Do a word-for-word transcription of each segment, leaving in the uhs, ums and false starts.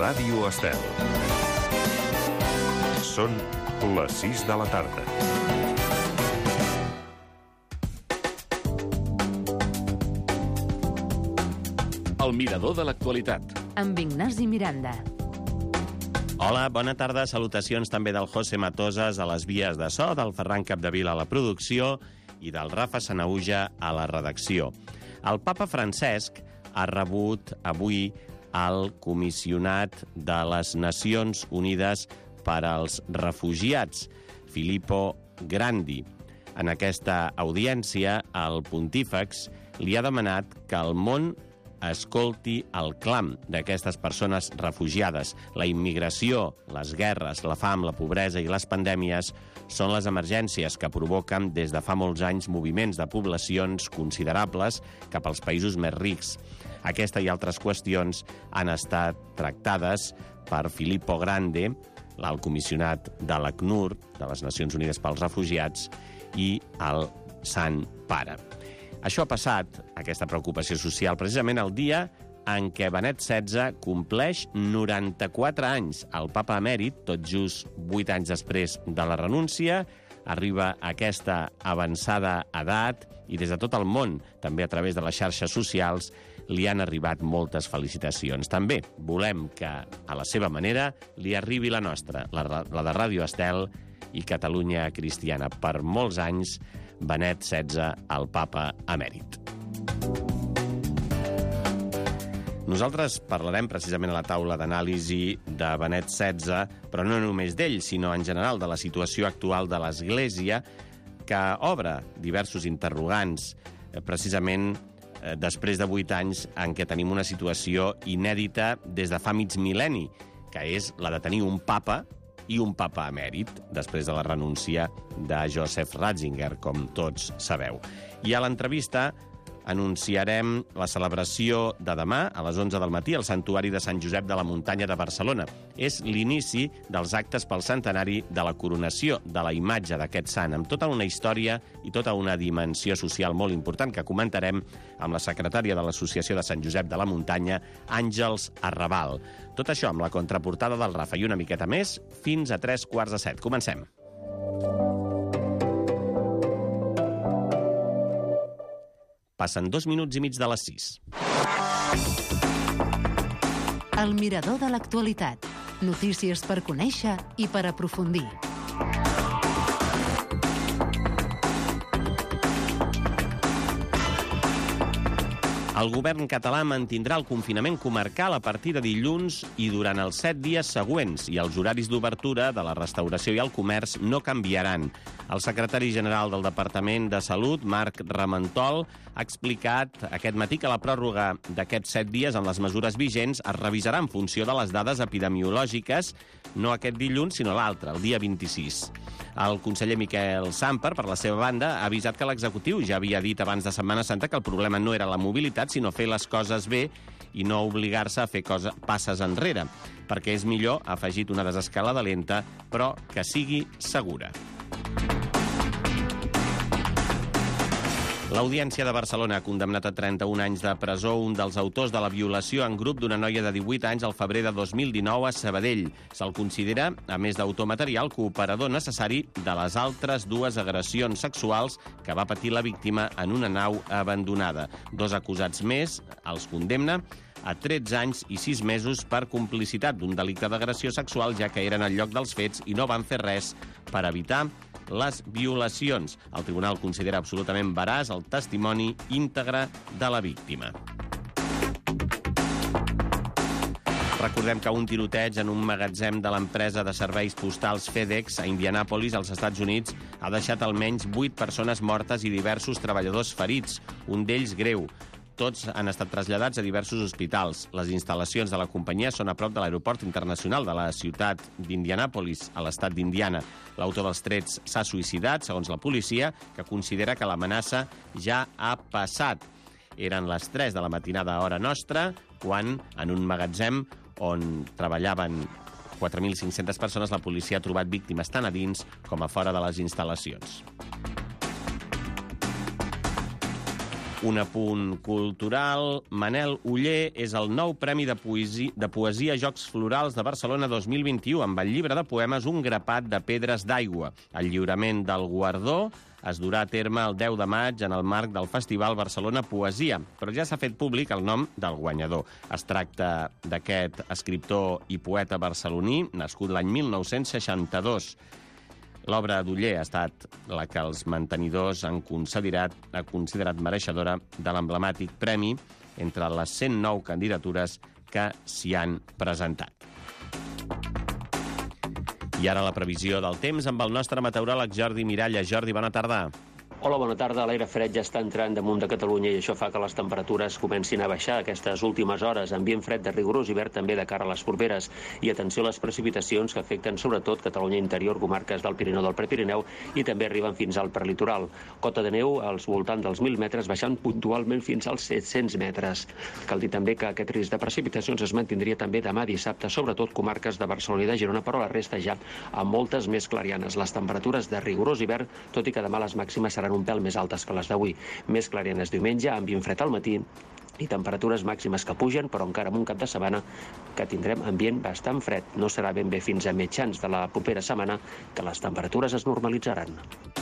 Ràdio Estel. Són les sis de la tarda. El mirador de l'actualitat. Amb Ignasi Miranda. Hola, bona tarda. Salutacions també del José Matosas a les vies de so, del Ferran Capdevila a la producció i del Rafa Sanauja a la redacció. El papa Francesc ha rebut avui el comissionat de les Nacions Unides per als Refugiats, Filippo Grandi. En aquesta audiència, el pontífex li ha demanat que el món escolti el clam d'aquestes persones refugiades. La immigració, les guerres, la fam, la pobresa i les pandèmies són les emergències que provoquen des de fa molts anys moviments de poblacions considerables cap als països més rics. Aquesta i altres qüestions han estat tractades per Filippo Grandi, l'alt comissionat de l'ACNUR, de les Nacions Unides pels Refugiats, i el Sant Pare. Això ha passat, aquesta preocupació social, precisament el dia en què Benet setze compleix noranta-quatre anys. El papa emèrit, tot just vuit anys després de la renúncia, arriba a aquesta avançada edat i des de tot el món, també a través de les xarxes socials, li han arribat moltes felicitacions. També volem que, a la seva manera, li arribi la nostra, la, la de Ràdio Estel i Catalunya Cristiana. Per molts anys, Benet setze, el papa emèrit. Nosaltres parlarem precisament a la taula d'anàlisi de Benet setze, però no només d'ell, sinó en general de la situació actual de l'Església, que obre diversos interrogants, precisament després de vuit anys en què tenim una situació inèdita des de fa mig mil·lenni, que és la de tenir un papa i un papa emèrit, després de la renúncia de Joseph Ratzinger, com tots sabeu. I a l'entrevista anunciarem la celebració de demà, a les onze del matí, al Santuari de Sant Josep de la Muntanya de Barcelona. És l'inici dels actes pel centenari de la coronació de la imatge d'aquest sant, amb tota una història i tota una dimensió social molt important que comentarem amb la secretària de l'Associació de Sant Josep de la Muntanya, Àngels Arrabal. Tot això amb la contraportada del Rafa i una miqueta més, fins a tres quarts de set. Comencem. Passen dos minuts i mig de les sis. El mirador de l'actualitat. Notícies per conèixer i per aprofundir. El govern català mantindrà el confinament comarcal a partir de dilluns i durant els set dies següents, i els horaris d'obertura de la restauració i el comerç no canviaran. El secretari general del Departament de Salut, Marc Ramentol, ha explicat aquest matí que la pròrroga d'aquests set dies en les mesures vigents es revisarà en funció de les dades epidemiològiques, no aquest dilluns, sinó l'altre, el dia vint-i-sis. El conseller Miquel Samper, per la seva banda, ha avisat que l'executiu ja havia dit abans de Setmana Santa que el problema no era la mobilitat, sinó fer les coses bé i no obligar-se a fer cosa, passes enrere, perquè és millor, ha afegit, una desescalada lenta, però que sigui segura. L'Audiència de Barcelona ha condemnat a trenta-un anys de presó un dels autors de la violació en grup d'una noia de divuit anys al febrer de dos mil dinou a Sabadell. Se'l considera, a més d'autor material, cooperador necessari de les altres dues agressions sexuals que va patir la víctima en una nau abandonada. Dos acusats més els condemna a tretze anys i sis mesos per complicitat d'un delicte d'agressió sexual, ja que eren al lloc dels fets i no van fer res per evitar les violacions. El tribunal considera absolutament veraç el testimoni íntegre de la víctima. Recordem que un tiroteig en un magatzem de l'empresa de serveis postals FedEx a Indianapolis, als Estats Units, ha deixat almenys vuit persones mortes i diversos treballadors ferits, un d'ells greu. Tots han estat traslladats a diversos hospitals. Les instal·lacions de la companyia són a prop de l'aeroport internacional de la ciutat d'Indianapolis, a l'estat d'Indiana. L'autor dels trets s'ha suïcidat, segons la policia, que considera que l'amenaça ja ha passat. Eren les tres de la matinada a hora nostra, quan, en un magatzem on treballaven quatre mil cinc-centes persones, la policia ha trobat víctimes tant a dins com a fora de les instal·lacions. Un apunt cultural. Manel Oller és el nou Premi de Poesia, de Poesia Jocs Florals de Barcelona dos mil vint-i-u amb el llibre de poemes Un grapat de pedres d'aigua. El lliurament del guardó es durà a terme el deu de maig en el marc del Festival Barcelona Poesia, però ja s'ha fet públic el nom del guanyador. Es tracta d'aquest escriptor i poeta barceloní, nascut l'any mil nou-cents seixanta-dos. L'obra d'Oller ha estat la que els mantenidors han considerat, ha considerat mereixedora de l'emblemàtic premi entre les cent nou candidatures que s'hi han presentat. I ara la previsió del temps amb el nostre meteoròleg Jordi Miralla. Jordi, bona tarda. Hola, bona tarda. L'aire fred ja està entrant damunt de Catalunya i això fa que les temperatures comencin a baixar aquestes últimes hores. Ambient fred de rigorós hivern també de cara a les properes. I atenció a les precipitacions que afecten sobretot Catalunya interior, comarques del Pirineu, del Prepirineu i també arriben fins al prelitoral. Cota de neu als voltants dels mil metres, baixant puntualment fins als set-cents metres. Cal dir també que aquest risc de precipitacions es mantindria també demà dissabte, sobretot comarques de Barcelona i de Girona, però la resta ja amb moltes més clarianes. Les temperatures de rigorós hivern, tot i que demà les màximes seran un pèl més altes que les d'avui. Més clarianes diumenge, ambient fred al matí i temperatures màximes que pugen, però encara amb un cap de setmana que tindrem ambient bastant fred. No serà ben bé fins a mitjans de la propera setmana que les temperatures es normalitzaran.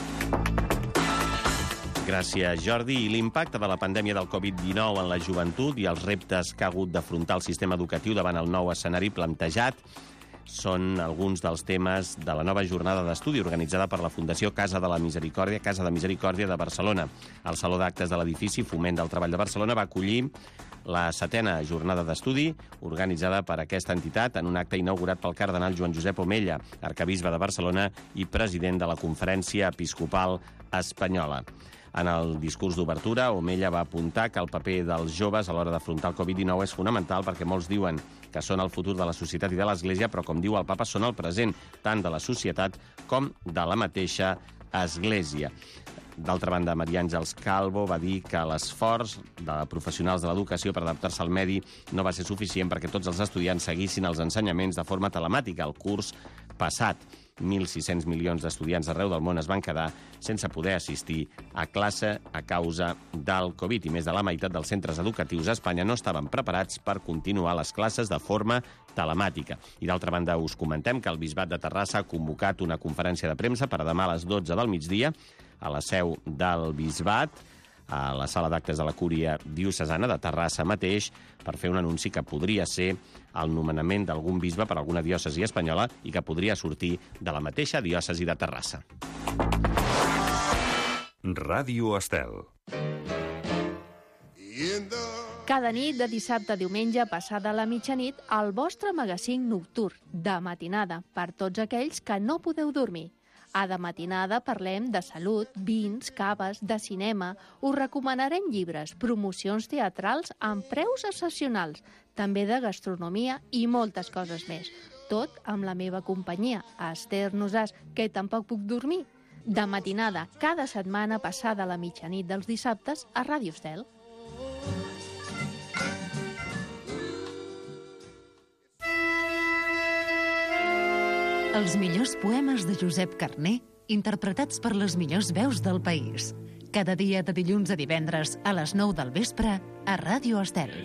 Gràcies, Jordi. I l'impacte de la pandèmia del covid dinou en la joventut i els reptes que ha hagut d'afrontar el sistema educatiu davant el nou escenari plantejat són alguns dels temes de la nova jornada d'estudi organitzada per la Fundació Casa de la Misericòrdia, Casa de Misericòrdia de Barcelona. El Saló d'Actes de l'edifici Foment del Treball de Barcelona va acollir la setena jornada d'estudi organitzada per aquesta entitat en un acte inaugurat pel cardenal Joan Josep Omella, arquebisbe de Barcelona i president de la Conferència Episcopal Espanyola. En el discurs d'obertura, Omella va apuntar que el paper dels joves a l'hora d'afrontar el covid dinou és fonamental perquè molts diuen que són el futur de la societat i de l'Església, però, com diu el papa, són el present tant de la societat com de la mateixa Església. D'altra banda, Maria Àngels Calvo va dir que l'esforç de professionals de l'educació per adaptar-se al medi no va ser suficient perquè tots els estudiants seguissin els ensenyaments de forma telemàtica. El curs passat, mil sis-cents milions d'estudiants arreu del món es van quedar sense poder assistir a classe a causa del Covid i més de la meitat dels centres educatius a Espanya no estaven preparats per continuar les classes de forma telemàtica. I d'altra banda us comentem que el Bisbat de Terrassa ha convocat una conferència de premsa per a demà a les dotze del migdia a la seu del Bisbat, a la sala d'actes de la Cúria Diocesana de Terrassa mateix, per fer un anunci que podria ser el nomenament d'algun bisbe per alguna diòcesi espanyola i que podria sortir de la mateixa diòcesi de Terrassa. Ràdio Estel. Cada nit, de dissabte a diumenge, passada la mitjanit, el vostre magazín nocturn, de matinada, per tots aquells que no podeu dormir. A De Matinada parlem de salut, vins, caves, de cinema, us recomanarem llibres, promocions teatrals amb preus excepcionals, també de gastronomia i moltes coses més. Tot amb la meva companyia, Esther Nosàs, que tampoc puc dormir. De Matinada, cada setmana passada la mitjanit dels dissabtes a Ràdio Estel. Els millors poemes de Josep Carner, interpretats per les millors veus del país. Cada dia de dilluns a divendres a les nou del vespre a Ràdio Estel.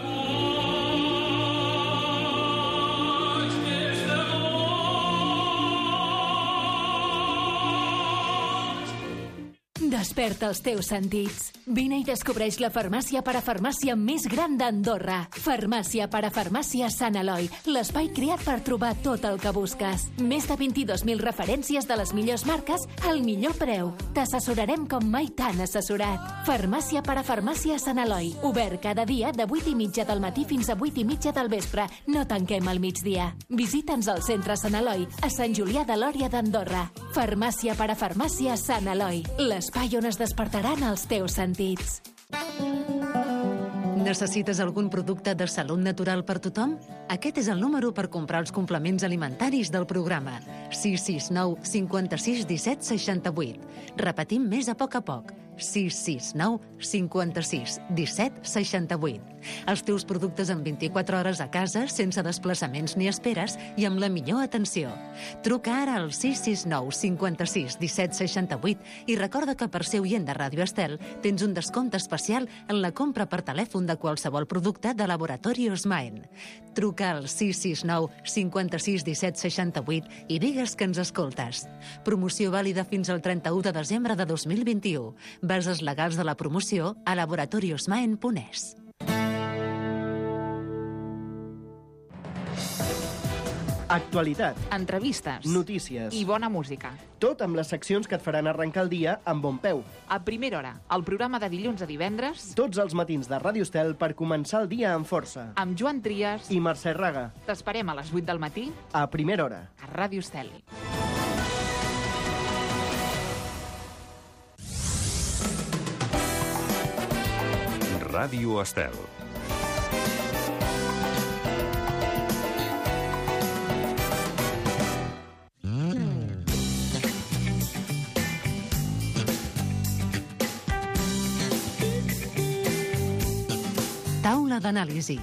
Desperta els teus sentits. Vine i descobreix la farmàcia parafarmàcia més gran d'Andorra. Farmàcia parafarmàcia Sant Eloi, l'espai creat per trobar tot el que busques. Més de vint-i-dos mil referències de les millors marques al millor preu. T'assessorarem com mai t'han assessorat. Farmàcia parafarmàcia Sant Eloi, obert cada dia de vuit i mitja del matí fins a vuit i mitja del vespre. No tanquem al migdia. Visita'ns al centre Sant Eloi, a Sant Julià de Lòria d'Andorra. Farmàcia parafarmàcia Sant Eloi, l'espai on es despertaran els teus sentits. Necessites algun producte de salut natural per tothom? Aquest és el número per comprar els complements alimentaris del programa. sis sis nou cinquanta-sis disset seixanta-vuit. Repetim més a poc a poc. sis sis nou cinquanta-sis disset seixanta-vuit. Els teus productes en vint-i-quatre hores a casa, sense desplaçaments ni esperes i amb la millor atenció. Truca ara al sis sis nou cinquanta-sis disset seixanta-vuit i recorda que per ser oient de Ràdio Estel tens un descompte especial en la compra per telèfon de qualsevol producte de Laboratorios Maen. Truca al sis sis nou cinquanta-sis disset seixanta-vuit i digues que ens escoltes. Promoció vàlida fins al trenta-u de desembre de dos mil vint-i-u. Bases legals de la promoció a laboratoriosmaen punt es. Actualitat, entrevistes, notícies i bona música. Tot amb les seccions que et faran arrencar el dia amb bon peu. A primera hora, el programa de dilluns a divendres, Tots els matins de Ràdio Estel per començar el dia amb força. amb Joan Trias. I Mercè Raga, T'esperem a les vuit del matí a primera hora. a Ràdio Estel. Ràdio Estel. Taula d'anàlisi.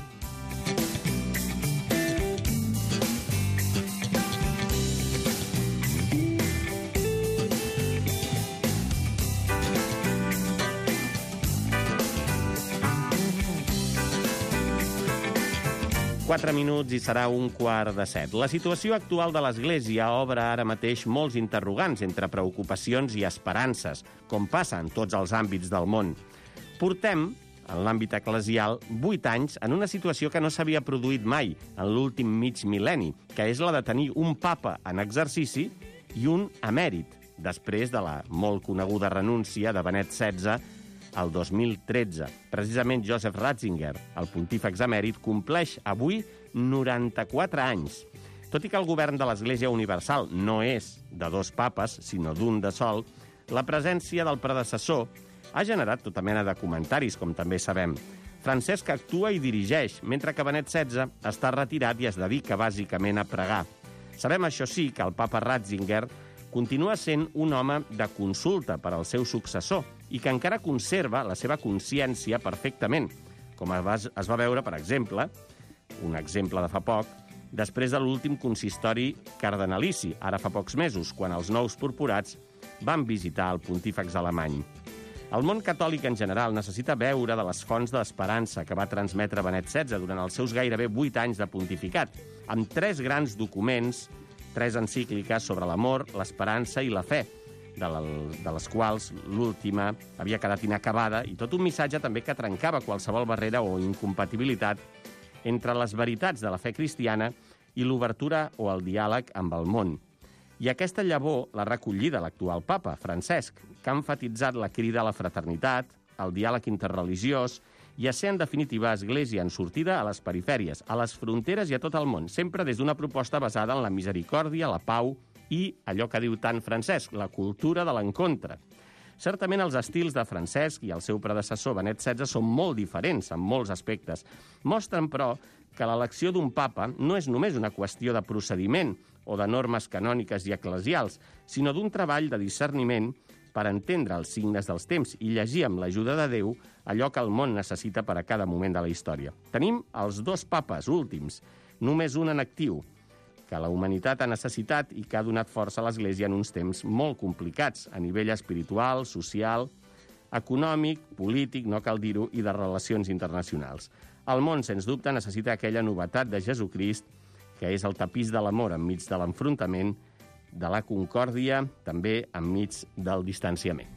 Quatre minuts i serà un quart de set. La situació actual de l'Església obre ara mateix molts interrogants entre preocupacions i esperances, com passa en tots els àmbits del món. Portem, en l'àmbit eclesial, vuit anys en una situació que no s'havia produït mai en l'últim mig mil·lenni, que és la de tenir un papa en exercici i un emèrit, després de la molt coneguda renúncia de Benet setze el dos mil tretze. Precisament Joseph Ratzinger, el pontífex emèrit, compleix avui noranta-quatre anys. Tot i que el govern de l'Església Universal no és de dos papes, sinó d'un de sol, la presència del predecessor ha generat tota mena de comentaris, com també sabem. Francesc actua i dirigeix, mentre que Benet setze està retirat i es dedica bàsicament a pregar. Sabem, això sí, que el papa Ratzinger continua sent un home de consulta per al seu successor i que encara conserva la seva consciència perfectament, com es va veure, per exemple, un exemple de fa poc, després de l'últim consistori cardenalici, ara fa pocs mesos, quan els nous purpurats van visitar el pontífex alemany. El món catòlic en general necessita veure de les fonts d'esperança que va transmetre Benet setze durant els seus gairebé vuit anys de pontificat, amb tres grans documents, tres encícliques sobre l'amor, l'esperança i la fe, de, la, de les quals l'última havia quedat inacabada, i tot un missatge també que trencava qualsevol barrera o incompatibilitat entre les veritats de la fe cristiana i l'obertura o el diàleg amb el món. I aquesta llavor l'ha recollida l'actual papa, Francesc, que ha enfatitzat la crida a la fraternitat, al diàleg interreligiós i a ser, en definitiva, església en sortida a les perifèries, a les fronteres i a tot el món, sempre des d'una proposta basada en la misericòrdia, la pau i, allò que diu tant Francesc, la cultura de l'encontre. Certament els estils de Francesc i el seu predecessor Benet setze són molt diferents en molts aspectes. Mostren, però, que l'elecció d'un papa no és només una qüestió de procediment o de normes canòniques i eclesials, sinó d'un treball de discerniment per entendre els signes dels temps i llegir amb l'ajuda de Déu allò que el món necessita per a cada moment de la història. Tenim els dos papes últims, només un en actiu, que la humanitat ha necessitat i que ha donat força a l'Església en uns temps molt complicats, a nivell espiritual, social, econòmic, polític, no cal dir-ho, i de relacions internacionals. El món, sens dubte, necessita aquella novetat de Jesucrist, que és el tapís de l'amor enmig de l'enfrontament, de la concòrdia, també enmig del distanciament.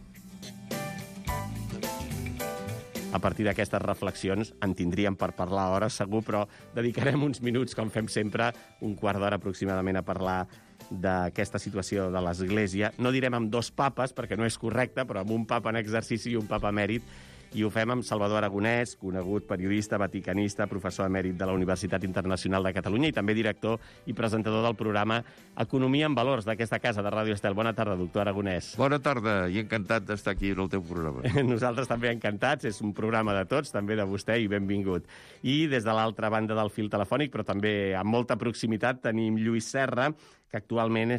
A partir d'aquestes reflexions en tindríem per parlar hores, segur, però dedicarem uns minuts, com fem sempre, un quart d'hora aproximadament a parlar d'aquesta situació de l'Església. No direm amb dos papes, perquè no és correcte, però amb un papa en exercici i un papa emèrit, i ho fem amb Salvador Aragonès, conegut periodista, vaticanista, professor emèrit de la Universitat Internacional de Catalunya i també director i presentador del programa Economia en Valors d'aquesta casa de Ràdio Estel. Bona tarda, doctor Aragonès. Bona tarda i encantat d'estar aquí en el teu programa. Nosaltres també encantats, és un programa de tots, també de vostè, i benvingut. I des de l'altra banda del fil telefònic, però també amb molta proximitat, tenim Lluís Serra, que actualment és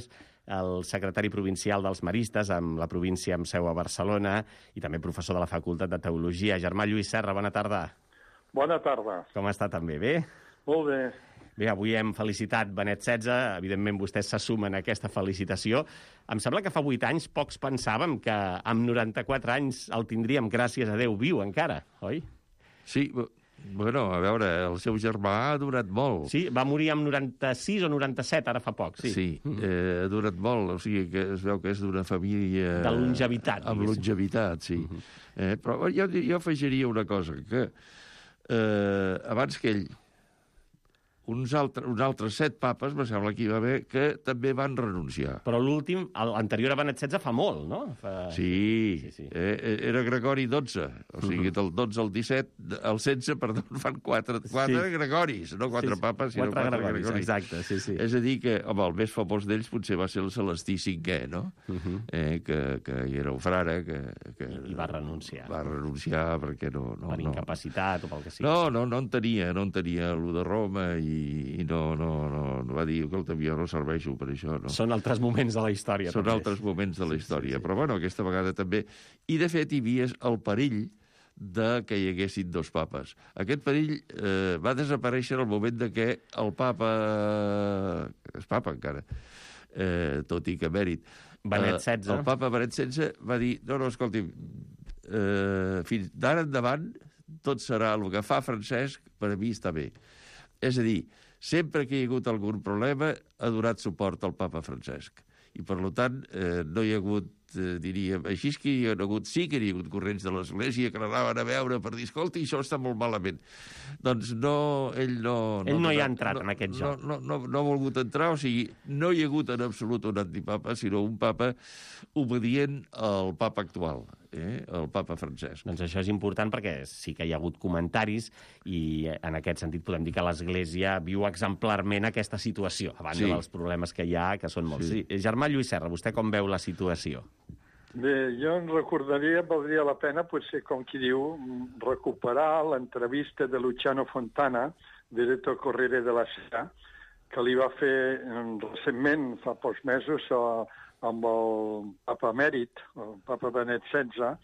el secretari provincial dels Maristes, amb la província amb seu a Barcelona, i també professor de la Facultat de Teologia. Germà Lluís Serra, bona tarda. Bona tarda. Com està també? Bé? Molt bé. Bé, avui hem felicitat Benet setze, evidentment vostès se sumen a aquesta felicitació. Em sembla que fa vuit anys pocs pensàvem que amb noranta-quatre anys el tindríem, gràcies a Déu, viu encara, oi? Sí, bueno, a veure, el seu germà ha durat molt. Sí, va morir amb noranta-sis o noranta-set, ara fa poc, sí. Sí, eh, ha durat molt, o sigui que es veu que és d'una família... De longevitat. Amb longevitat, sí. Uh -huh. eh, però jo, jo afegiria una cosa, que eh, abans que ell, uns, altre, uns altres set papes, me sembla que hi va haver, que també van renunciar. Però l'últim, l'anterior a Benet setze, fa molt, no? Fa... Sí, sí, sí. Eh, era Gregori dotze, o sigui, del dotze al disset, al setze, perdó, fan quatre, quatre sí. Gregoris, no quatre sí, papes, sinó quatre, quatre Gregoris. Gregoris. Exacte, sí, sí. És a dir que, home, el més famós d'ells potser va ser el Celestí cinquè, no? Uh -huh. eh, que, que hi era un frare que... que I, I va renunciar. Va renunciar perquè no... no per no. incapacitat o pel que sigui. No, no, no en tenia, no en tenia l'u de Roma i i, i no, no, no, no va dir que el jo no serveixo per això. No. Són altres moments de la història. Són també. altres moments de la història, sí, sí, sí. Però bueno, aquesta vegada també. I de fet hi havia el perill de que hi haguessin dos papes. Aquest perill eh, va desaparèixer al moment de que el papa... és papa encara, eh, tot i que mèrit. Benet setze. Eh, el papa Benet setze va dir, no, no, escolti, eh, fins d'ara endavant tot serà el que fa Francesc, per a mi està bé. És a dir, sempre que hi ha hagut algun problema, ha donat suport al papa Francesc. I, per tant, eh, no hi ha hagut, eh, diríem, així que hi ha hagut, sí que hi ha hagut corrents de l'Església que l'anaven a veure per dir, escolta, això està molt malament. Doncs no, ell no... Ell no, no hi ha entrat, no, en aquest joc. No, no, no, no ha volgut entrar, o sigui, no hi ha hagut en absolut un antipapa, sinó un papa obedient al papa actual, eh? El papa Francesc. Doncs això és important perquè sí que hi ha hagut comentaris i en aquest sentit podem dir que l'Església viu exemplarment aquesta situació, a banda sí. dels problemes que hi ha, que són molts. Sí. Sí. Germà Lluís Serra, vostè com veu la situació? Bé, jo em recordaria, valdria la pena, potser, com qui diu, recuperar l'entrevista de Luciano Fontana, director Corriere della Sera, que li va fer recentment, fa pocs mesos, a, amb el papa emèrit, el papa Benet setze,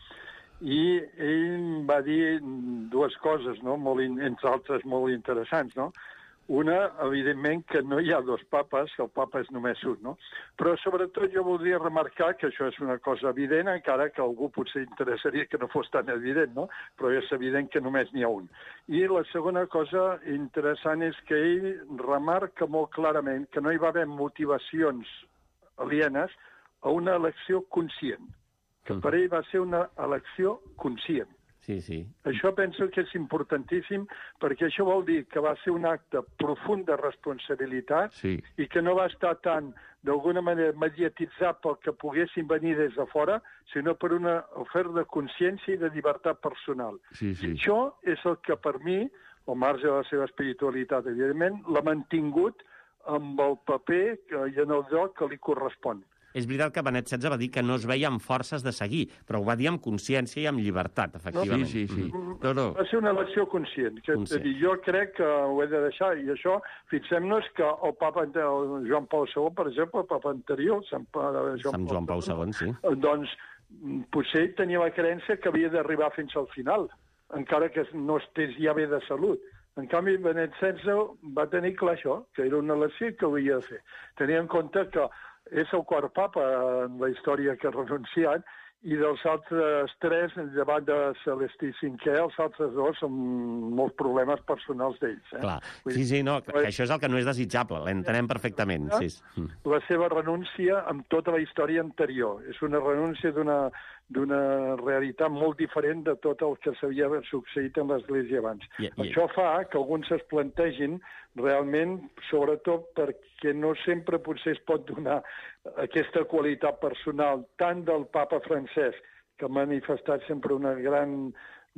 i ell va dir dues coses, no? Molt, entre altres molt interessants, no? Una, evidentment, que no hi ha dos papes, que el papa és només un, no? Però, sobretot, jo voldria remarcar que això és una cosa evident, encara que a algú potser interessaria que no fos tan evident, no? Però és evident que només n'hi ha un. I la segona cosa interessant és que ell remarca molt clarament que no hi va haver motivacions alienes a una elecció conscient, que per ell va ser una elecció conscient. Sí, sí. Això penso que és importantíssim, perquè això vol dir que va ser un acte profund de responsabilitat sí. i que no va estar tant, d'alguna manera, mediatitzat pel que poguessin venir des de fora, sinó per una oferta de consciència i de llibertat personal. Sí, sí. Això és el que, per mi, al marge de la seva espiritualitat, evidentment, l'ha mantingut amb el paper i en el lloc que li correspon. És veritat que Benet setze va dir que no es veia amb forces de seguir, però ho va dir amb consciència i amb llibertat, efectivament. Sí, sí, sí. No, no. Va ser una elecció conscient. Que, conscient. Dir, jo crec que ho he de deixar, i això, fixem-nos que el papa el Joan Pau segon, per exemple, el papa anterior, Sant, Joan, Sant Joan Pau segon, sí. Doncs potser ell tenia la creença que havia d'arribar fins al final, encara que no estés ja bé de salut. En canvi, Benet setze va tenir clar això, que era una elecció que ho havia de fer. Tenia en compte que és el quart papa en la història que ha renunciat, i dels altres tres, davant de Celestí cinquè, els altres dos són molts problemes personals d'ells. Eh? Clar, sí, sí, no, que això és el que no és desitjable, l'entenem perfectament. Sí. La seva renúncia amb tota la història anterior. És una renúncia d'una d'una realitat molt diferent de tot el que s'havia succeït en l'Església abans. I, i... Això fa que alguns es plantegin realment, sobretot perquè no sempre potser es pot donar aquesta qualitat personal tant del papa Francesc, que ha manifestat sempre una gran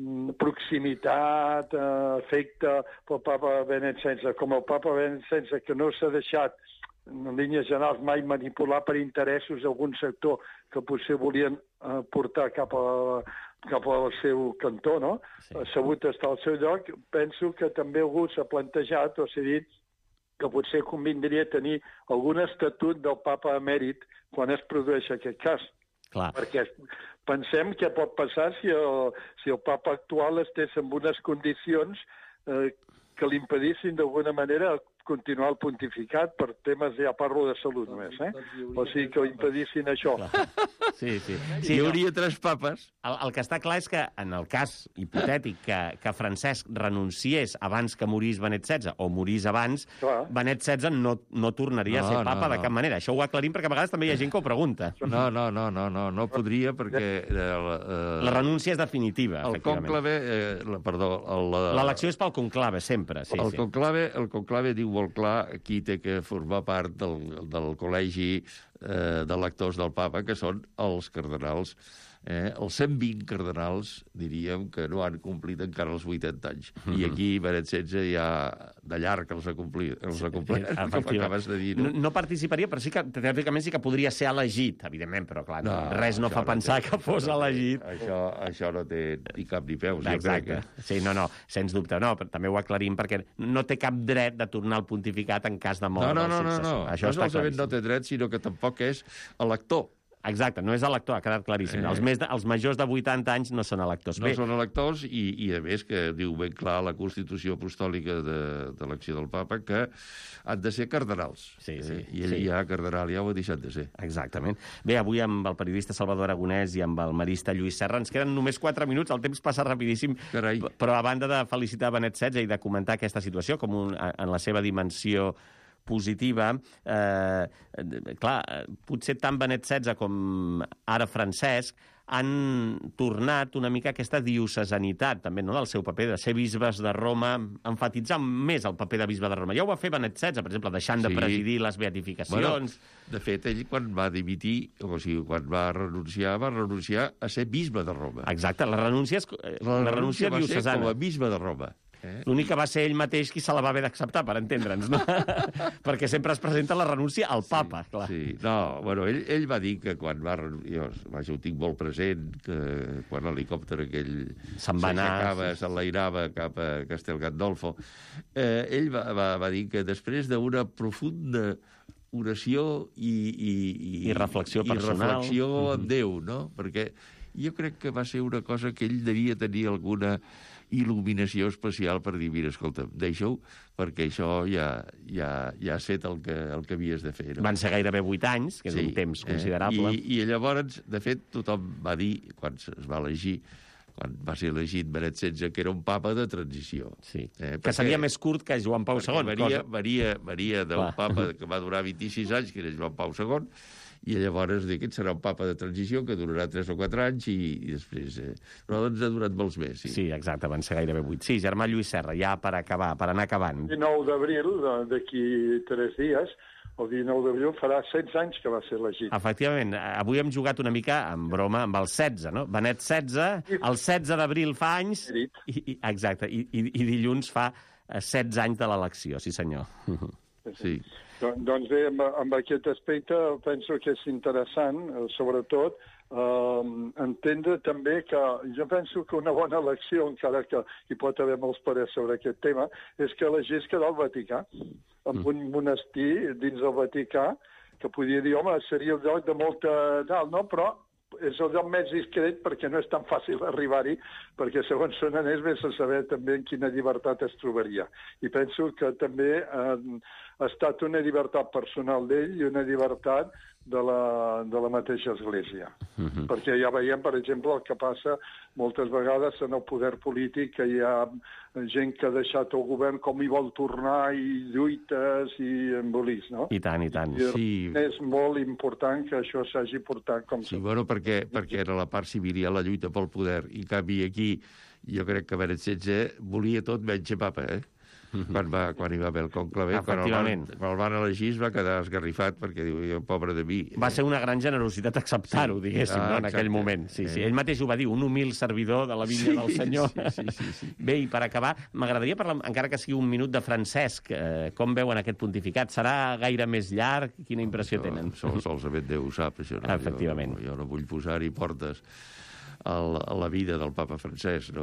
proximitat, afecte pel papa Benet setze, com el papa Benet setze, que no s'ha deixat en línies generals mai manipular per interessos d'algun sector que potser volien eh, portar cap, a, cap al seu cantó, no? Sí. Ha sabut estar al seu lloc. Penso que també algú s'ha plantejat o s'ha dit que potser convindria tenir algun estatut del papa emèrit quan es produeix aquest cas. Clar. Perquè pensem què pot passar si el, si el papa actual estés en unes condicions eh, que l'impedissin d'alguna manera continuar el pontificat per temes, ja parlo de salut només, eh? O sigui, que impedissin això. Sí, sí. sí Hi no, hauria tres papes. el, el que està clar és que, en el cas hipotètic que, que Francesc renunciés abans que morís Benet setze, o morís abans, Clar. Benet setze no, no tornaria No, a ser papa no, de no. cap manera. Això ho aclarim perquè a vegades també hi ha gent que ho pregunta. No, no, no, no, no, no podria perquè... Eh, eh, La renúncia és definitiva, el efectivament. conclave... Eh, la, perdó, el, la, L'elecció és pel conclave, sempre. Sí, el, sí. conclave, el conclave diu molt clar qui té que formar part del, del col·legi eh, d'electors del papa, que són els cardenals. Eh? Els cent vint cardenals, diríem, que no han complit encara els vuitanta anys. Mm -hmm. I aquí Benet setze ja de llarg els ha complit, els ha complert, com acabes de dir. No? No, no participaria, però sí que, teòricament, sí que podria ser elegit, evidentment, però clar, no, res no fa no pensar té, que fos no té, elegit. Això, això no té ni cap ni peus. Exacte. Que... Sí, no, no, sens dubte. No, però també ho aclarim perquè no té cap dret de tornar al pontificat en cas de mort No, no, no, del no, successor. no. Això no està solament claríssim. no té dret, sinó que tampoc és elector. Exacte, no és elector, ha quedat claríssim. Eh. Els, més de, els majors de vuitanta anys no són electors. No Bé, són electors i, i, a més, que diu ben clar la Constitució Apostòlica d'elecció de, del papa que han de ser cardenals. Sí, sí, eh? I ell sí. ja, cardenal, ja ho ha deixat de ser. Exactament. Bé, avui amb el periodista Salvador Aragonès i amb el marista Lluís Serra ens queden només quatre minuts, el temps passa rapidíssim, Carai. però a banda de felicitar Benet setze i de comentar aquesta situació com un, en la seva dimensió positiva, eh, clar, potser tant Benet setze com ara Francesc han tornat una mica aquesta diocesanitat, també, no?, del seu paper de ser bisbes de Roma, enfatitzar més el paper de bisbe de Roma. Ja ho va fer Benet setze, per exemple, deixant Sí. de presidir les beatificacions. Bueno, de fet, ell, quan va dimitir, o sigui, quan va renunciar, va renunciar a ser bisbe de Roma. Exacte, la renúncia, és, la, la renúncia va ser diocesana. com a bisbe de Roma. Eh? L'únic que va ser ell mateix qui se la va haver d'acceptar, per entendre'ns, no? Perquè sempre es presenta la renúncia al papa, clar. Sí, no, bueno, ell, ell va dir que quan va... Jo, vaja, ho tinc molt present, que quan l'helicòpter aquell Se'n va anar, s'aixecava, sí. s'enlairava cap a Castel Gandolfo, eh, ell va, va, va dir que després d'una profunda oració i... I, i, I reflexió i personal. reflexió Mm-hmm. amb Déu, no? Perquè jo crec que va ser una cosa que ell devia tenir alguna il·luminació especial per dir, mira, escolta, deixa-ho, perquè això ja, ja, ja has fet el que, el que havies de fer. No? Van ser gairebé vuit anys, que és Sí, un temps eh? considerable. I, I llavors, de fet, tothom va dir, quan es va elegir, quan va ser elegit Benet setze, que era un papa de transició. Sí. Eh? Que seria més curt que Joan Pau segon. Varia, Cosa... varia, varia d'un Clar. papa que va durar vint-i-sis anys, que era Joan Pau segon, i llavors dic, aquest serà un papa de transició que durarà tres o quatre anys i, i després... Eh, però doncs ha durat molts més, sí. Sí, exacte, van ser gairebé vuit. Sí, germà Lluís Serra, ja per acabar, per anar acabant. El dinou d'abril, d'aquí tres dies, el dinou d'abril farà setze anys que va ser elegit. Efectivament, avui hem jugat una mica, en broma, amb el setze, no? Benet setze, el setze d'abril fa anys, i, i, exacte, i, i, i dilluns fa setze anys de l'elecció, sí senyor. Sí. Doncs bé, amb, amb aquest aspecte penso que és interessant, sobretot, eh, entendre també que jo penso que una bona elecció, encara que hi pot haver molts parers sobre aquest tema, és que elegís quedar al Vaticà, amb un monestir dins del Vaticà, que podia dir, home, seria el lloc de molta... tal, no? Però és el lloc més discret perquè no és tan fàcil arribar-hi, perquè segons són anés vés a saber també en quina llibertat es trobaria. I penso que també eh, ha estat una llibertat personal d'ell i una llibertat de la, de la mateixa Església. Uh-huh. Perquè ja veiem, per exemple, el que passa moltes vegades en el poder polític, que hi ha gent que ha deixat el govern com hi vol tornar i lluites i embolís, no? I tant, i tant. I Sí. és molt important que això s'hagi portat com Sí, bueno, perquè, perquè era la part civil i la lluita pel poder. I en canvi aquí, jo crec que Benet setze volia tot menys ser papa, eh? Mm-hmm. Quan, va, quan hi va haver el conclave, quan el, van, quan el van elegir es va quedar esgarrifat perquè diu, pobre de mi. Va ser una gran generositat acceptar-ho, Sí. diguéssim, Ah, no, en exacte. aquell moment. Sí, sí. Eh. Ell mateix ho va dir, un humil servidor de la vinya Sí, del Senyor. sí, sí, sí, sí. Bé, i per acabar, m'agradaria parlar, encara que sigui un minut, de Francesc. Eh, com veuen aquest pontificat? Serà gaire més llarg? Quina impressió Això, tenen? Sol, solament Déu ho sap, això. No? Efectivament. Jo, jo no vull posar-hi portes a la, a la vida del papa Francesc, no?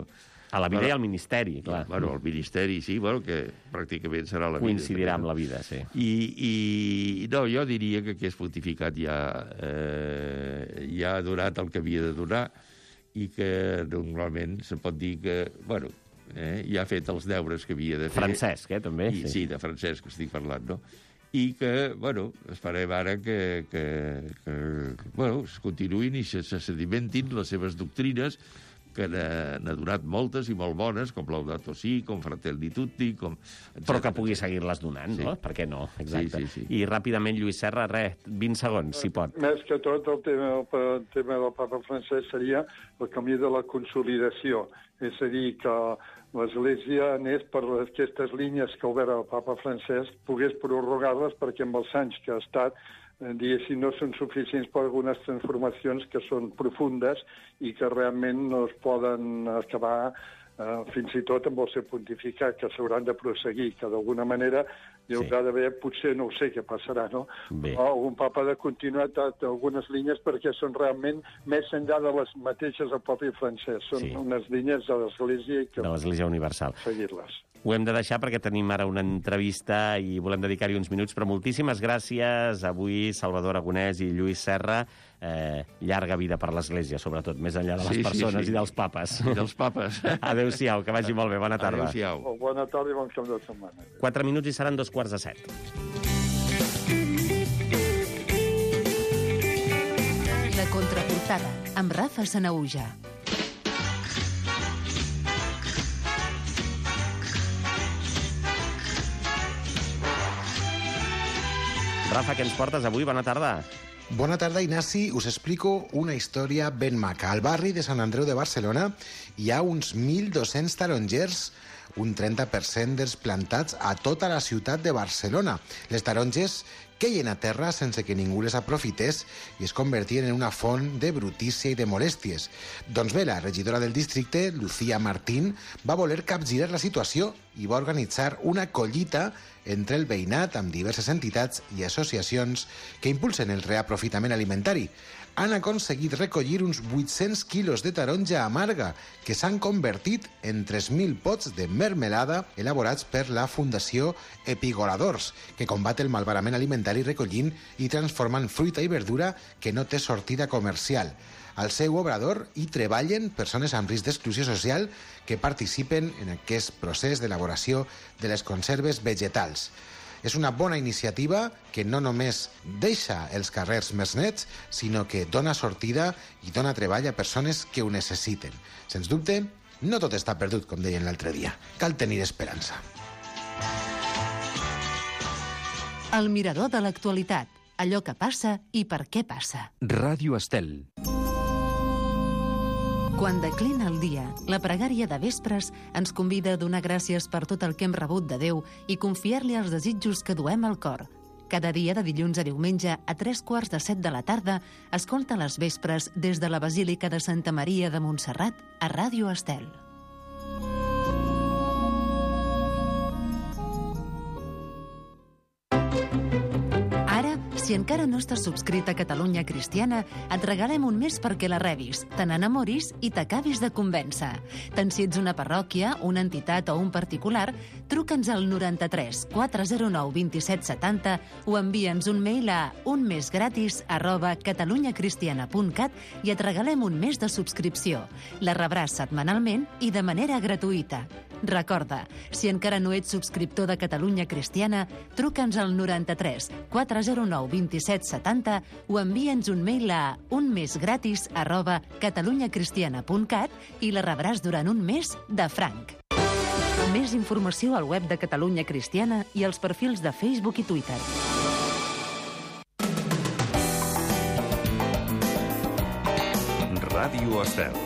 A la vida però, i al ministeri, clar. Bueno, el ministeri, sí, bueno, que pràcticament serà la vida. Coincidirà amb la vida, sí. I, i no, jo diria que aquest pontificat ja, eh, ja ha donat el que havia de donar i que normalment se pot dir que, bueno, eh, ja ha fet els deures que havia de fer. Francesc, eh, també. I, sí. sí, de Francesc estic parlant, no? I que, bueno, esperem ara que, que, que bueno, es continuïn i se, se sedimentin les seves doctrines, que n'ha donat moltes i molt bones, com Laudato Si, com Fratelli Tutti, com... etcètera. Però que pugui seguir-les donant, sí. No? Per què no? Exacte. Sí, sí, sí. I ràpidament, Lluís Serra, res, vint segons, si pot. Més que tot, el tema, el tema del papa Francesc seria el camí de la consolidació. És a dir, que l'Església anés per aquestes línies que ha obert el papa Francesc, pogués prorrogar-les perquè amb els anys que ha estat, diguéssim, no són suficients per algunes transformacions que són profundes i que realment no es poden acabar eh, fins i tot amb el seu pontificat, que s'hauran de prosseguir, que d'alguna manera hi haurà sí. d'haver, potser no ho sé què passarà, no? Bé. O un papa de continuïtat algunes línies perquè són realment més enllà de les mateixes del propi francès. Són sí. unes línies de l'Església i que... de l'Església Universal. Seguir-les. Ho hem de deixar perquè tenim ara una entrevista i volem dedicar-hi uns minuts, però moltíssimes gràcies avui, Salvador Aragonès i Lluís Serra. Eh, llarga vida per l'Església, sobretot, més enllà de les sí, persones sí, sí. i dels papes. I dels papes. Adéu-siau, que vagi molt bé. Bona tarda. Adéu-siau. Oh, bona tarda i bon cap de setmana. Quatre minuts i seran dos quarts de set. La contraportada, amb Rafa Sanaüja. Rafa, què ens portes avui? Bona tarda. Bona tarda, Ignasi. Us explico una història ben maca. Al barri de Sant Andreu de Barcelona hi ha uns mil dos-cents tarongers, un trenta per cent dels plantats a tota la ciutat de Barcelona. Les taronges queien a terra sense que ningú les aprofités i es convertien en una font de brutícia i de molèsties. Doncs bé, la regidora del districte, Lucía Martín, va voler capgirar la situació i va organitzar una collita entre el veïnat amb diverses entitats i associacions que impulsen el reaprofitament alimentari. Han aconseguit recollir uns vuit-cents quilos de taronja amarga que s'han convertit en tres mil pots de mermelada elaborats per la Fundació Epigoladors, que combat el malbarament alimentari recollint i transformant fruita i verdura que no té sortida comercial. Al seu obrador hi treballen persones amb risc d'exclusió social que participen en aquest procés d'elaboració de les conserves vegetals. És una bona iniciativa que no només deixa els carrers més nets, sinó que dona sortida i dona treball a persones que ho necessiten. Sens dubte, no tot està perdut, com deien l'altre dia. Cal tenir esperança. El mirador de l'actualitat. Allò que passa i per què passa. Ràdio Estel. Quan declina el dia, la pregària de vespres ens convida a donar gràcies per tot el que hem rebut de Déu i confiar-li els desitjos que duem al cor. Cada dia, de dilluns a diumenge, a tres quarts de set de la tarda, escolta les vespres des de la Basílica de Santa Maria de Montserrat a Ràdio Estel. Si encara no estàs subscrit a Catalunya Cristiana, et regalem un mes perquè la rebis, te n'enamoris i t'acabis de convèncer. Tant si ets una parròquia, una entitat o un particular, truca'ns al noranta-tres quatre zero nou vint set setanta o envia'ns un mail a unmesgratis arroba catalunyacristiana punt cat i et regalem un mes de subscripció. La rebràs setmanalment i de manera gratuïta. Recorda, si encara no ets subscriptor de Catalunya Cristiana, truca'ns al noranta-tres quatre zero nou vint set setanta o envia'ns un mail a unmesgratis arroba catalunyacristiana punt cat i la rebràs durant un mes de franc. Més informació al web de Catalunya Cristiana i als perfils de Facebook i Twitter. Ràdio Estel.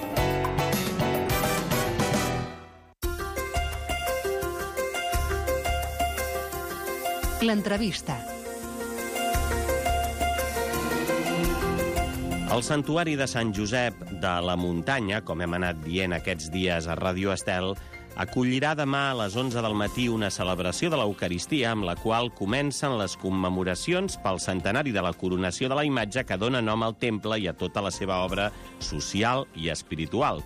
L'entrevista. El Santuari de Sant Josep de la Muntanya, com hem anat dient aquests dies a Ràdio Estel, acollirà demà a les onze del matí una celebració de l'Eucaristia amb la qual comencen les commemoracions pel centenari de la coronació de la imatge que dona nom al temple i a tota la seva obra social i espiritual.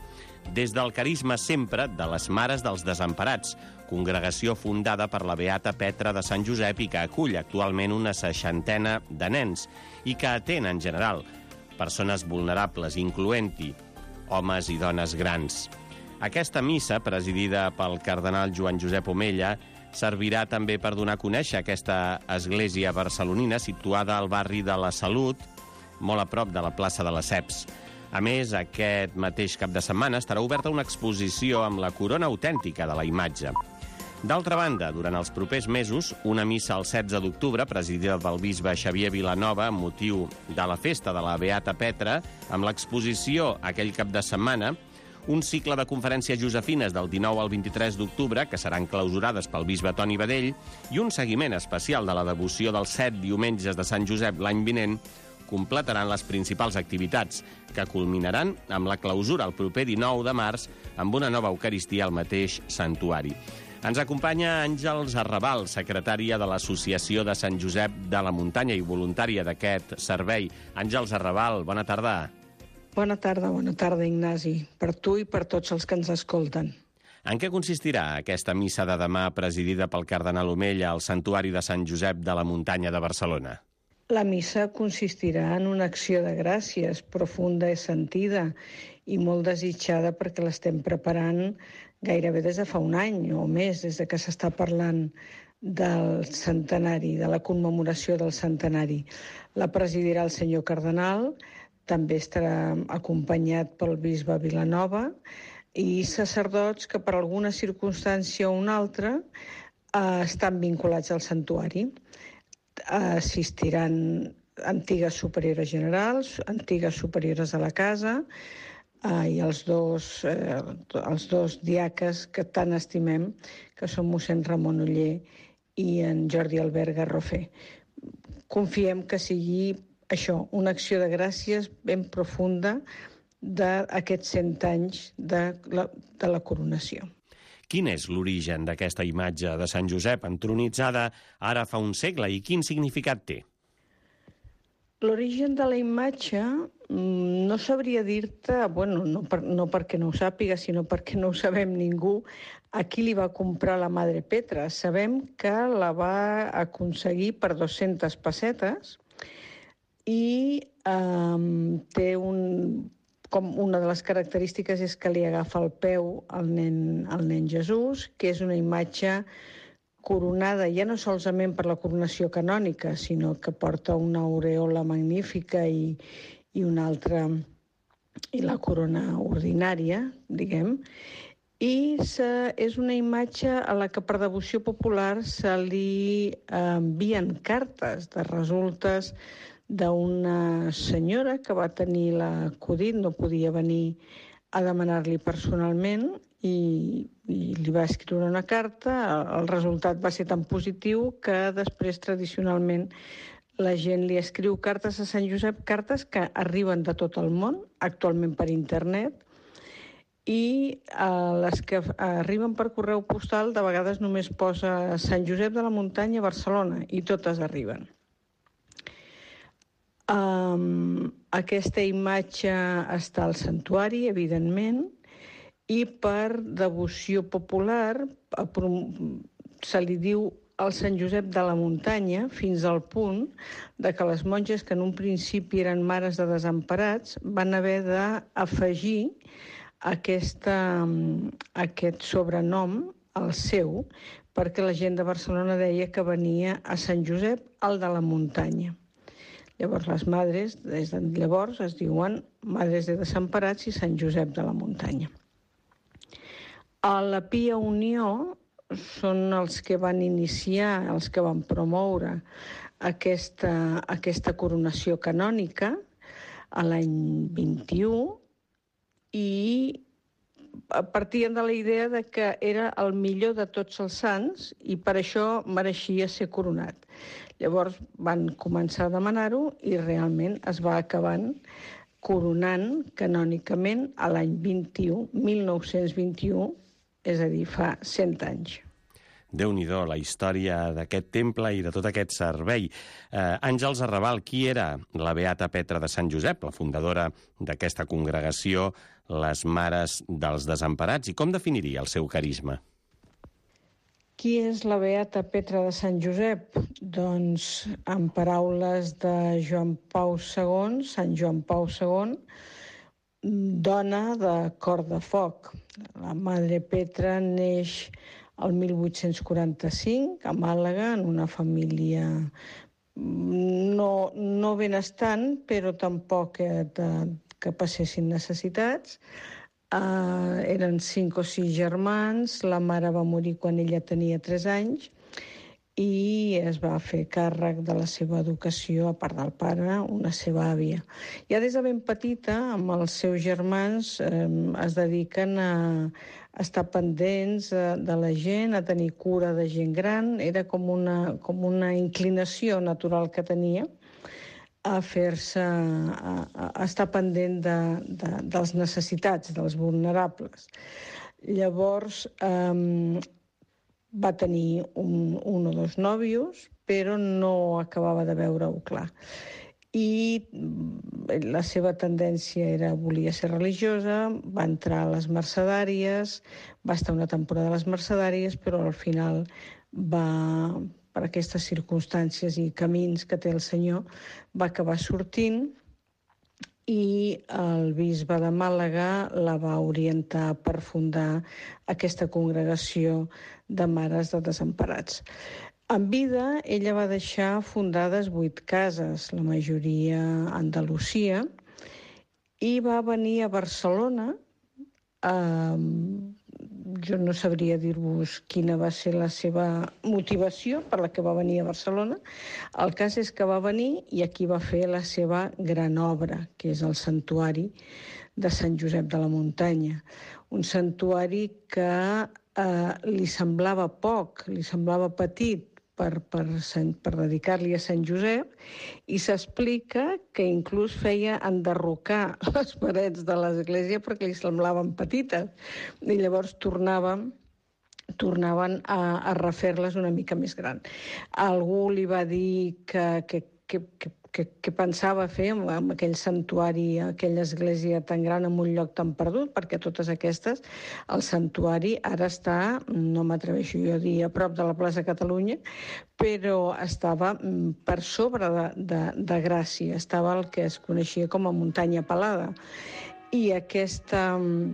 Des del carisma sempre de les Mares dels Desemparats, congregació fundada per la beata Petra de Sant Josep i que acull actualment una seixantena de nens i que atén en general persones vulnerables, incloent-hi homes i dones grans. Aquesta missa, presidida pel cardenal Joan Josep Omella, servirà també per donar a conèixer aquesta església barcelonina situada al barri de la Salut, molt a prop de la plaça de les Ceps. A més, aquest mateix cap de setmana estarà oberta una exposició amb la corona autèntica de la imatge. D'altra banda, durant els propers mesos, una missa el setze d'octubre, presidida pel bisbe Xavier Vilanova, amb motiu de la festa de la Beata Petra, amb l'exposició aquell cap de setmana, un cicle de conferències josefines del dinou al vint-i-tres d'octubre, que seran clausurades pel bisbe Toni Badell, i un seguiment especial de la devoció dels set diumenges de Sant Josep l'any vinent, completaran les principals activitats, que culminaran amb la clausura el proper dinou de març amb una nova Eucaristia al mateix santuari. Ens acompanya Àngels Arrabal, secretària de l'Associació de Sant Josep de la Muntanya i voluntària d'aquest servei. Àngels Arrabal, bona tarda. Bona tarda, bona tarda, Ignasi, per tu i per tots els que ens escolten. En què consistirà aquesta missa de demà presidida pel cardenal Omella al Santuari de Sant Josep de la Muntanya de Barcelona? La missa consistirà en una acció de gràcies profunda i sentida i molt desitjada perquè l'estem preparant gairebé des de fa un any o més, des de que s'està parlant del centenari, de la commemoració del centenari. La presidirà el senyor cardenal, també estarà acompanyat pel bisbe Vilanova i sacerdots que per alguna circumstància o una altra eh, estan vinculats al santuari. Assistiran antigues superiores generals, antigues superiores de la casa eh, i els dos, eh, els dos diaques que tant estimem, que són mossèn Ramon Oller i en Jordi Albert Garrofer. Confiem que sigui això, una acció de gràcies ben profunda d'aquests cent anys de la, de la coronació. Quin és l'origen d'aquesta imatge de Sant Josep entronitzada ara fa un segle i quin significat té? L'origen de la imatge no sabria dir-te, bueno, no, per, no perquè no ho sàpiga, sinó perquè no ho sabem ningú, a qui li va comprar la Madre Petra. Sabem que la va aconseguir per dues-centes pessetes, i um, té un, com una de les característiques és que li agafa el peu al nen, al nen Jesús, que és una imatge coronada ja no solament per la coronació canònica, sinó que porta una aureola magnífica i, i una altra, i la corona ordinària, diguem, i se, és una imatge a la que per devoció popular se li envien cartes de resultes d'una senyora que va tenir l'acudit, no podia venir a demanar-li personalment i, i li va escriure una carta. El resultat va ser tan positiu que després tradicionalment la gent li escriu cartes a Sant Josep, cartes que arriben de tot el món, actualment per internet, i eh, les que arriben per correu postal de vegades només posa Sant Josep de la Muntanya, Barcelona, i totes arriben. Um, aquesta imatge està al santuari, evidentment, i per devoció popular se li diu el Sant Josep de la Muntanya fins al punt de que les monges, que en un principi eren mares de desemparats, van haver d'afegir aquesta, aquest sobrenom al seu perquè la gent de Barcelona deia que venia a Sant Josep, el de la Muntanya. Llavors, les madres, des de llavors, es diuen Madres de Desemparats i Sant Josep de la Muntanya. A la Pia Unió són els que van iniciar, els que van promoure aquesta, aquesta coronació canònica a l'any vint-i-u i partien de la idea de que era el millor de tots els sants i per això mereixia ser coronat. Llavors van començar a demanar-ho i realment es va acabant coronant canònicament a l'any vint-i-u, mil nou-cents vint-i-u, és a dir, fa cent anys. Déu-n'hi-do, la història d'aquest temple i de tot aquest servei. Eh, Àngels Arrabal, qui era la Beata Petra de Sant Josep, la fundadora d'aquesta congregació, les Mares dels Desemparats, i com definiria el seu carisma? Qui és la Beata Petra de Sant Josep? Doncs, en paraules de Joan Pau segon, Sant Joan Pau segon, dona de cor de foc. La Madre Petra neix el mil vuit-cents quaranta-cinc a Màlaga, en una família no, no benestant, però tampoc de, que passessin necessitats. Uh, eren cinc o sis germans, la mare va morir quan ella tenia tres anys i es va fer càrrec de la seva educació, a part del pare, una seva àvia. Ja des de ben petita, amb els seus germans, eh, es dediquen a estar pendents de, de la gent, a tenir cura de gent gran. Era com una, com una inclinació natural que tenia a fer-se, a, a estar pendent de, de, dels necessitats, dels vulnerables. Llavors, eh, va tenir un, un o dos nòvios, però no acabava de veure-ho clar. I la seva tendència era, volia ser religiosa, va entrar a les mercedàries, va estar una temporada a les mercedàries, però al final va, per aquestes circumstàncies i camins que té el senyor, va acabar sortint i el bisbe de Màlaga la va orientar per fundar aquesta congregació de Mares de Desemparats. En vida, ella va deixar fundades vuit cases, la majoria a Andalusia, i va venir a Barcelona. Eh, jo no sabria dir-vos quina va ser la seva motivació per la que va venir a Barcelona. El cas és que va venir i aquí va fer la seva gran obra, que és el santuari de Sant Josep de la Muntanya. Un santuari que eh, li semblava poc, li semblava petit, per, per, per dedicar-li a Sant Josep, i s'explica que inclús feia enderrocar les parets de l'església perquè li semblaven petites, i llavors tornaven, tornaven a, a refer-les una mica més gran. Algú li va dir que, que, que, que, que, que pensava fer amb, amb aquell santuari, aquella església tan gran en un lloc tan perdut, perquè totes aquestes, el santuari ara està, no m'atreveixo jo a dir, a prop de la plaça Catalunya, però estava per sobre de, de, de Gràcia, estava el que es coneixia com a muntanya pelada. I aquesta,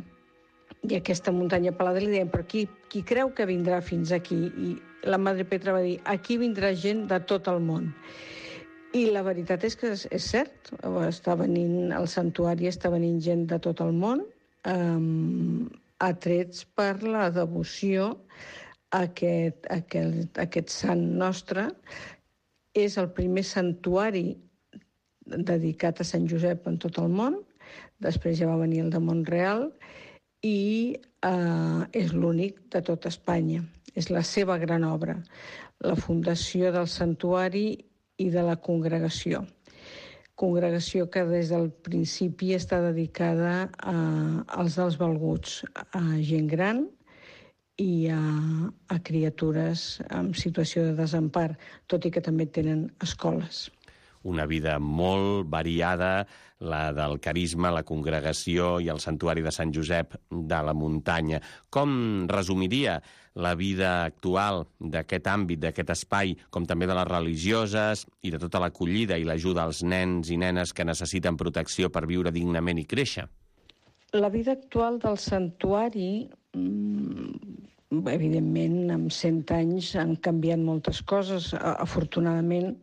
i aquesta muntanya pelada li deien, però qui, qui creu que vindrà fins aquí? I la Madre Petra va dir, aquí vindrà gent de tot el món. I la veritat és que és, és cert, està venint, el santuari està venint gent de tot el món, eh, atrets per la devoció a aquest, a aquest, a aquest sant nostre. És el primer santuari dedicat a Sant Josep en tot el món, després ja va venir el de Mont-real, i eh, és l'únic de tot Espanya. És la seva gran obra, la fundació del santuari i de la congregació. Congregació que des del principi està dedicada a, als dels valguts, a gent gran i a, a criatures en situació de desempar, tot i que també tenen escoles. Una vida molt variada, la del carisma, la congregació i el santuari de Sant Josep de la Muntanya. Com resumiria la vida actual d'aquest àmbit, d'aquest espai, com també de les religioses i de tota l'acollida i l'ajuda als nens i nenes que necessiten protecció per viure dignament i créixer? La vida actual del santuari, evidentment, en cent anys han canviat moltes coses, afortunadament.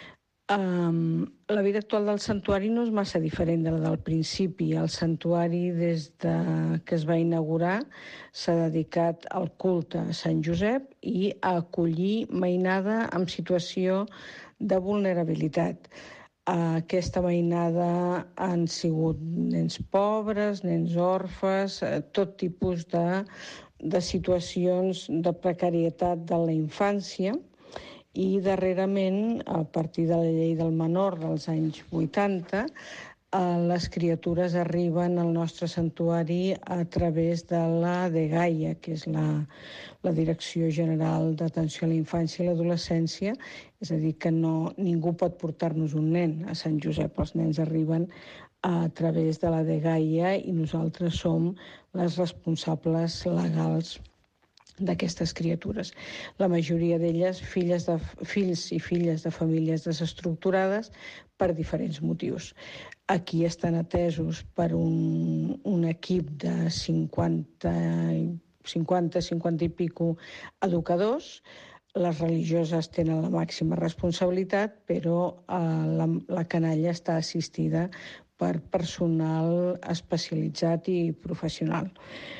Um, la vida actual del santuari no és massa diferent de la del principi. El santuari, des de que es va inaugurar, s'ha dedicat al culte a Sant Josep i a acollir mainada en situació de vulnerabilitat. Aquesta mainada han sigut nens pobres, nens orfes, tot tipus de, de situacions de precarietat de la infància. I darrerament, a partir de la llei del menor dels anys vuitanta, les criatures arriben al nostre santuari a través de la DGAIA, que és la, la Direcció General d'Atenció a la Infància i l'Adolescència, és a dir, que no, ningú pot portar-nos un nen a Sant Josep. Els nens arriben a través de la DGAIA i nosaltres som les responsables legals d'aquestes criatures. La majoria d'elles filles de, fills i filles de famílies desestructurades per diferents motius. Aquí estan atesos per un, un equip de cinquanta, cinquanta, cinquanta i pico educadors. Les religioses tenen la màxima responsabilitat, però eh, la, la canalla està assistida per personal especialitzat i professional.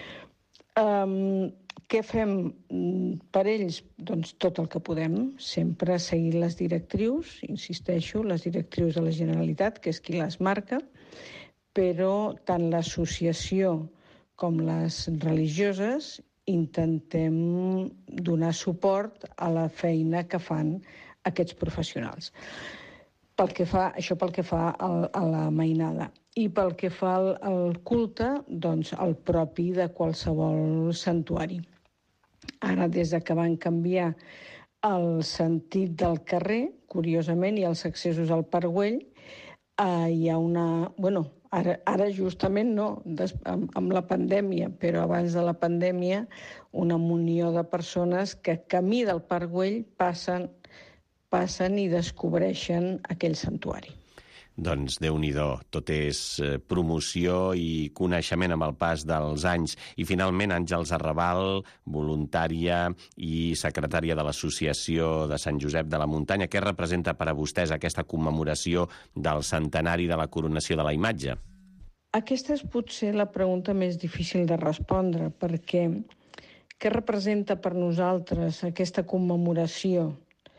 Um, Què fem per ells? Doncs tot el que podem, sempre seguir les directrius, insisteixo, les directrius de la Generalitat, que és qui les marca, però tant l'associació com les religioses intentem donar suport a la feina que fan aquests professionals. Pel que fa, això pel que fa a, a la mainada. I pel que fa al, al culte, doncs el propi de qualsevol santuari. Ara, des de que van canviar el sentit del carrer, curiosament, i els accessos al Parc Güell, eh, hi ha una... Bueno, ara, ara justament no, des, amb, amb la pandèmia, però abans de la pandèmia, una munió de persones que camí del Parc Güell passen, passen i descobreixen aquell santuari. Doncs Déu-n'hi-do, tot és promoció i coneixement amb el pas dels anys. I finalment Àngels Arrabal, voluntària i secretària de l'Associació de Sant Josep de la Muntanya. Què representa per a vostès aquesta commemoració del centenari de la coronació de la imatge? Aquesta és potser la pregunta més difícil de respondre, perquè què representa per nosaltres aquesta commemoració?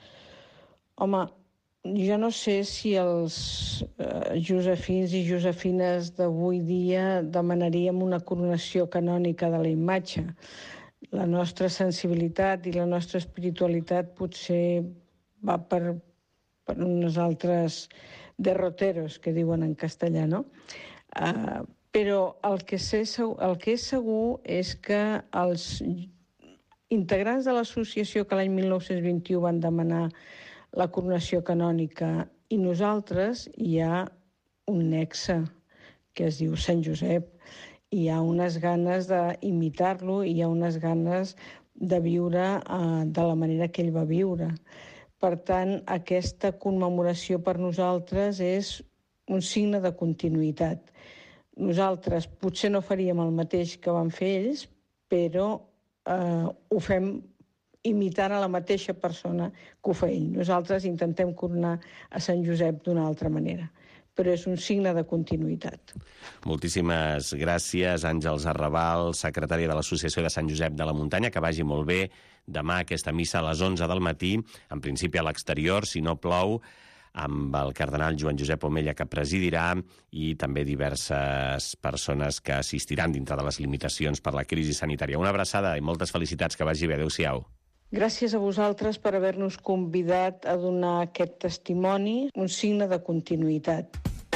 Home, jo no sé si els eh, josefins i josefines d'avui dia demanaríem una coronació canònica de la imatge. La nostra sensibilitat i la nostra espiritualitat potser va per, per uns altres derroteros, que diuen en castellà, no? Uh, però el que, sé, el que és segur és que els integrants de l'associació que l'any mil nou-cents vint-i-u van demanar la coronació canònica i nosaltres, hi ha un nexe que es diu Sant Josep. Hi ha unes ganes d'imitar-lo, hi ha unes ganes de viure eh, de la manera que ell va viure. Per tant, aquesta commemoració per nosaltres és un signe de continuïtat. Nosaltres potser no faríem el mateix que van fer ells, però eh, ho fem imitant a la mateixa persona que ho fa ell. Nosaltres intentem coronar a Sant Josep d'una altra manera, però és un signe de continuïtat. Moltíssimes gràcies, Àngels Arrabal, secretària de l'Associació de Sant Josep de la Muntanya. Que vagi molt bé. Demà aquesta missa a les onze del matí, en principi a l'exterior, si no plou, amb el cardenal Joan Josep Omella, que presidirà, i també diverses persones que assistiran dintre de les limitacions per la crisi sanitària. Una abraçada i moltes felicitats. Que vagi bé. Adéu-siau. Gràcies a vosaltres per haver-nos convidat a donar aquest testimoni, un signe de continuïtat.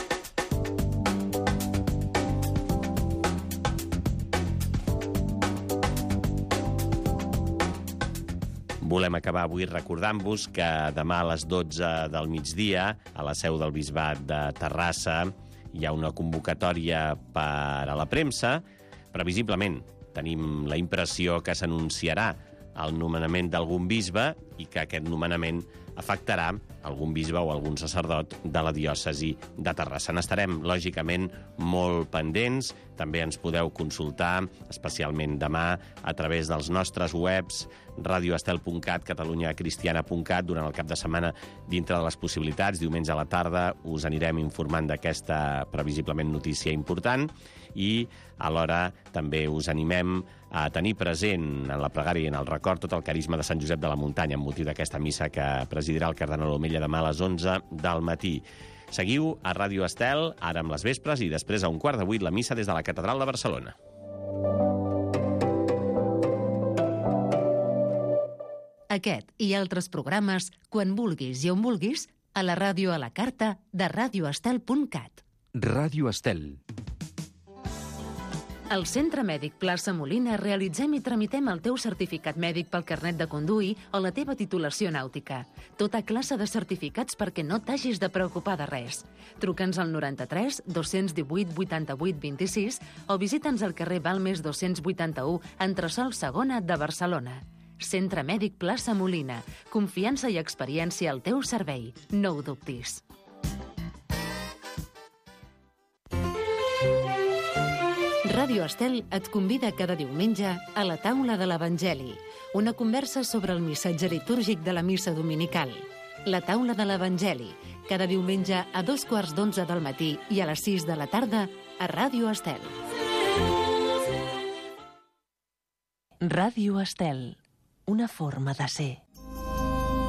Volem acabar avui recordant-vos que demà a les dotze del migdia, a la seu del Bisbat de Terrassa, hi ha una convocatòria per a la premsa. Previsiblement, tenim la impressió que s'anunciarà el nomenament d'algun bisbe i que aquest nomenament afectarà algun bisbe o algun sacerdot de la diòcesi de Terrassa. N'estarem, lògicament, molt pendents. També ens podeu consultar, especialment demà, a través dels nostres webs, radio estel punt cat, catalunya cristiana punt cat, durant el cap de setmana, dintre de les possibilitats. Diumenge a la tarda us anirem informant d'aquesta, previsiblement, notícia important, i alhora també us animem a tenir present en la pregària i en el record tot el carisma de Sant Josep de la Muntanya amb motiu d'aquesta missa que presidirà el cardenal Omella demà a les onze del matí. Seguiu a Ràdio Estel, ara amb les vespres, i després a un quart de vuit la missa des de la Catedral de Barcelona. Aquest i altres programes, quan vulguis i on vulguis, a la ràdio a la carta de radio estel punt cat. Ràdio Estel. Al Centre Mèdic Plaça Molina realitzem i tramitem el teu certificat mèdic pel carnet de conduir o la teva titulació nàutica. Tota classe de certificats perquè no t'hagis de preocupar de res. Truca'ns al noranta-tres dos-cents divuit vuitanta-vuit vint-i-sis o visita'ns al carrer Balmes dos-cents vuitanta-u, entresòl segona de Barcelona. Centre Mèdic Plaça Molina. Confiança i experiència al teu servei. No ho dubtis. Ràdio Estel et convida cada diumenge a la taula de l'Evangeli, una conversa sobre el missatge litúrgic de la missa dominical. La taula de l'Evangeli, cada diumenge a dos quarts d'onze del matí i a les sis de la tarda a Ràdio Estel. Ràdio Estel, una forma de ser.